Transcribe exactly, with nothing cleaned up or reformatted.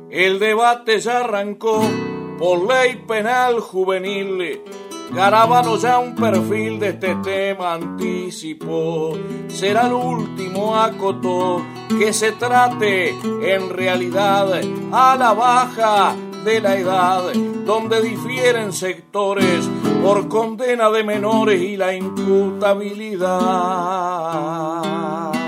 El debate ya arrancó por ley penal juvenil. Garabano ya un perfil de este tema anticipó. Será el último, acotó, que se trate en realidad a la baja de la edad, donde difieren sectores por condena de menores y la imputabilidad.